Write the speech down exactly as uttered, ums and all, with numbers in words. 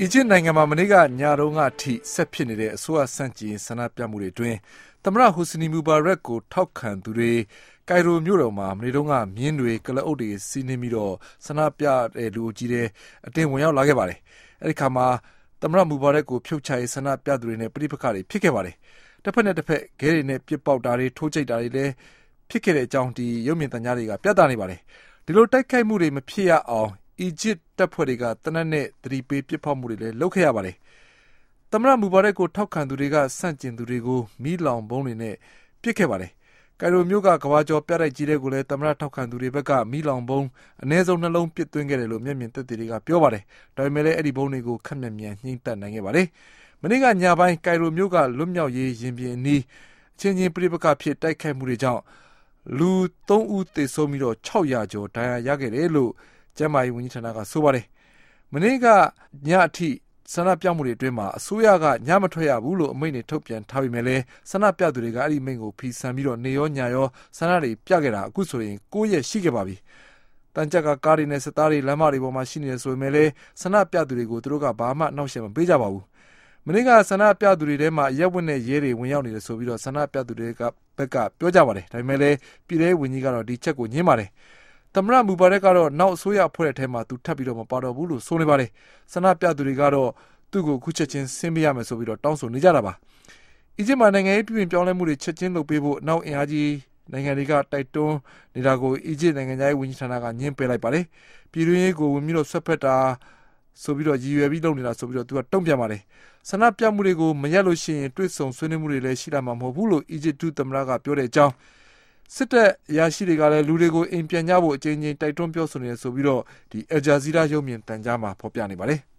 အီဂျစ်နိုင်ငံမှာမနေ့ကညတုန်းကအထိဆက်ဖြစ်နေတဲ့အစိုးရဆန့်ကျင်ဆန္ဒပြမှုတွေအတွင်းသမ္မတဟူစနီမူဘာရက်ကိုထောက်ခံသူတွေကိုင်ရိုမြို့တော်မှာမနေ့တုန်းကမြင်းတွေကလအုပ်တွေစီးနှင်းပြီးတော့ဆန္ဒပြတဲ့လူအကြီးတဲ့အတင်းဝင်ရောက်လာခဲ့ပါတယ်။အဲဒီခါမှာသမ္မတမူဘာရက်ကိုဖြုတ်ချရေးဆန္ဒပြသူတွေနဲ့ပြိပခါတွေဖြစ်ခဲ့ပါတယ်။တစ်ဖက်နဲ့တစ်ဖက်ခဲတွေနဲ့ပြစ်ပေါက်တာတွေထိုးချိတ်တာတွေလည်းဖြစ်ခဲ့တဲ့အကြောင်းဒီရုပ်မြင်သံကြားတွေကပြသနေပါတယ်။ဒီလိုတိုက်ခိုက်မှုတွေမဖြစ်ရအောင်အီဂျစ်တပ်ဖွဲ့တွေကတနက်နဲ့သတိပေးပစ်ဖောက်မှုတွေလည်းလုပ်ခဲ့ရပါတယ်။သမ္မတမူဘာရက်ကိုထောက်ခံသူတွေကဆန့်ကျင်သူတွေကိုမီးလောင်ဘုံတွေနဲ့ပစ်ခဲ့ပါတယ်။ကိုင်ရိုမြို့ကကဘာကျော်ပြတိုက်ကြီးတွေကိုလည်းသမ္မတထောက်ခံသူတွေဘက်ကမီးလောင်ဘုံအနည်းဆုံးနှလုံးပစ်သွင်းခဲ့တယ်လို့မျက်မြင်သက်သေတွေကပြောပါတယ်။ဒါပေမဲ့လည်းအဲ့ဒီဘုံတွေကိုခက်မြက်မြန်ညှိတတ်နိုင်ခဲ့ပါတယ်။မနေ့ကညပိုင်းကိုင်ရိုမြို့ကလွတ်မြောက်ရေးရင်ပြင်အနီးအချင်းချင်းပြိပခဖြစ်တိုက်ခိုက်မှုတွေကြောင့်လူသုံးဦးသေဆုံးပြီးတော့ခြောက်ရာကျော်ဒဏ်ရာရခဲ့တယ်လို့ကျန်းမာရေးဝန်ကြီးဌာနကဆိုပါတယ်။မနေ့ကညအထိဆန္ဒပြမှုတွေအတွင်းမှာအစိုးရကညမထွက်ရဘူးလို့အမိန့်တွေထုတ်ပြန်ထားပေမဲ့လည်းဆန္ဒပြသူတွေကအဲ့ဒီအမိန့်ကိုဖီဆန်ပြီးတော့နေရောညရောဆန္ဒတွေပြခဲ့တာအခုဆိုရင်ကိုးရက်ရှိခဲ့ပါပြီ။တန်ကြပ်ကကားတွေနဲ့စစ်သားတွေလမ်းမတွေပေါ်မှာရှိနေတယ်ဆိုပေမဲ့လည်းဆန္ဒပြသူတွေကိုသူတို့ကဘာမှနှောက်ယှက်မပေးကြပါဘူး။မနေ့ကဆန္ဒပြသူတွေထဲမှာရက်ဝက်နဲ့ရဲတွေဝင်ရောက်နေတယ်ဆိုပြီးတော့ဆန္ဒပြသူတွေကဘက်ကပြောကြပါတယ်။ဒါပေမဲ့လည်းပြည်ထောင်ဝန်ကြီးကတော့ဒီချက်ကိုညင်းပါတယ်။သမ္မတမူဘာရက်ကတော့နောက်အစိုးရအဖွဲ့အထဲမှာသူထပ်ပြီးတော့မပါတော့ဘူးလို့ဆိုနေပါတယ်။ဆန္ဒပြသူတွေကတော့သူ့ကိုခုချက်ချင်းဆင်းပေးရမယ်ဆိုပြီးတော့တောင်းဆိုနေကြတာပါ။အီဂျစ်မှာနိုင်ငံရေးပြည်ပြောင်းလဲမှုတွေချက်ချင်းလုပ်ပေးဖို့နောက်အင်အားကြီးနိုင်ငံတွေကတိုက်တွန်းနေတာကိုအီဂျစ်နိုင်ငံသားရေးဝန်ကြီးဌာနကညှင်းပယ်လိုက်ပါတယ်။ပြည်တွင်းရေးကိုဝင်ပြီးတော့ဆွတ်ဖက်တာဆိုပြီးတော့ရည်ရွယ်ပြီးလုပ်နေတာဆိုပြီးတော့သူကတုံ့ပြန်ပါတယ်။ဆန္ဒပြမှုတွေကိုမရက်လို့ရှိရင်တွေ့ဆုံဆွေးနွေးမှုတွေလည်းရှိလာမှာမဟုတ်ဘူးလို့အီဂျစ်ဒုသမ္မတကပြောတဲ့အကြောင်းစစ်တပ်အရာရှိတွေကလည်းလူတွေကိုအိမ်ပြန်ကြဖို့အကြိမ်ကြိမ်တိုက်တွန်းပြောဆိုနေတယ်ဆိုပြီးတော့ဒီအယ်ဂျာဇီးရာရုပ်မြင်သံကြားမှာဖော်ပြနေပါတယ်။